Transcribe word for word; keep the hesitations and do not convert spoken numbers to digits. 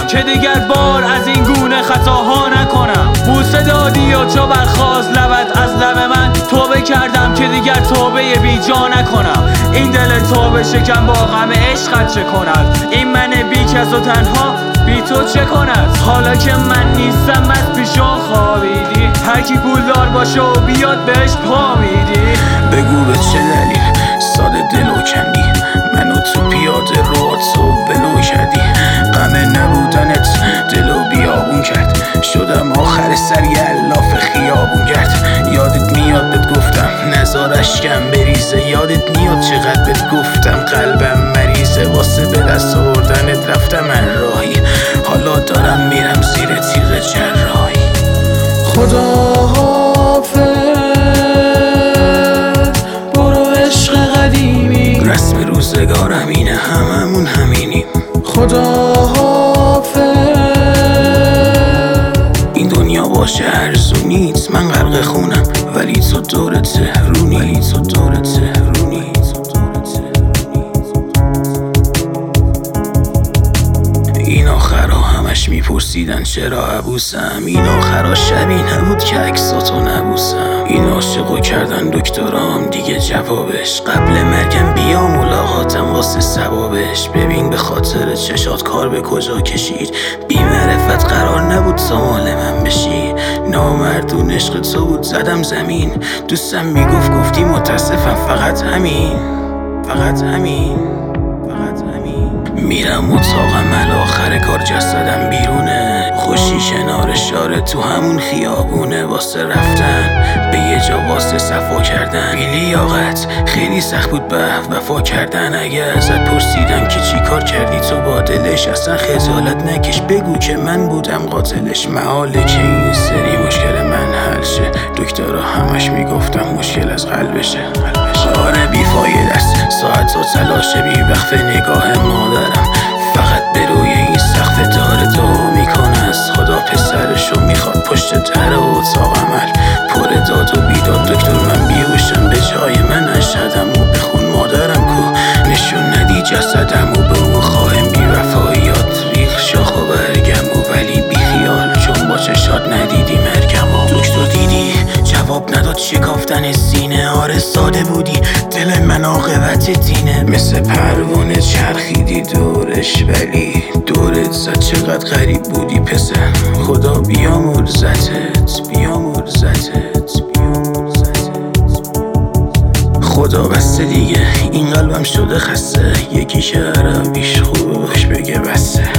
کنم که دیگر بار از این گونه خطاها نکنم. بوسه دادی و چو برخاست لبت از لب من، توبه کردم که دیگر توبه بی جا نکنم. این دل توبه شکن با غم عشقت چه کند؟ این من بی کس و تنها بی تو چه کند؟ حالا که من نیستم از پیشان خوابیدی، هر کی پولدار باشه و بیاد بهش پا میدی. بگو به چه دلیل ساده دلو کندی، منو تو پیاده رو تو بلو کردی. غم نبودنت دلو بیابون کرد، شدم آخر سر یلاف خیابون کرد. یادت میاد بهت گفتم نزار اشکم بریزه، یادت میاد چقدر بهت گفتم قلبم مریضه. واسه به دست آوردنت رفتم من راهی، حالا دارم میرم زیر تیغ جراحی. خدا حافظ برو عشق قدیمی، رسم روزگارم اینه هممون همینیم. خدا حافظ این دنیا باشه ارزو نیست، من غرق خونم ولی تو دور تهرونی، ولی تو دور تهرونی. این آخرها همش میپرسیدن چرا عبوسم، این آخرها شبی نبود که عکساتو نبوسم. این عاشقو کردن دکترام دیگه جوابش، قبل مرگم بیا ملاقاتم واسه ثوابش. ببین به خاطر چشات کار به کجا کشید، بی معرفت قرار نبود تا مال من بشی. نامردون عشق تو بود زدم زمین، دوستم میگفت گفتی متاسفم فقط همین، فقط همین، فقط همین. میرم اتاقم الاخر کار جسدم بیرونه، خوشی کنار شاره تو همون خیابونه. واسه رفتن به یه جا واسه صفا کردن بی لیاقت خیلی سخت بود به وفا کردن. اگه ازت پرسیدم که چی کار کردی تو با دلش، اصلا خجالت نکش بگو که من بودم قاتلش. محاله که این سری مشکل من حل شه، دکترها همش میگفتم مشکل از قلبشه. آره بیفایده است ساعت و تلاش بی وقف نگاه مادرم، فقط به روی این سقف داره دعا میکنه از خدا پسرشو میخواد پشت در اتاق عمل پر داد و بیداد. دکتر من بیهوشم به جای من نشدم و بخون مادرم کو نشون ندی جسدم و به اون خواهم بی وفاییات ریخ شاخ و برگم و ولی بی خیال چون با چشات ندیدی مرگم و دکتر دیدی جواب نداد شکافتن سینه. آره ساده بودی دل من عاقبت دینه، مثل پروانه چرخیدی دورش ولی دورت زد. چقدر غریب بودی پسر، خدا بیامرزتت بیامرزتت بیامرزتت. خدا بسته دیگه این قلبم شده خسته، یکی که عربیش خوش بگه بسه.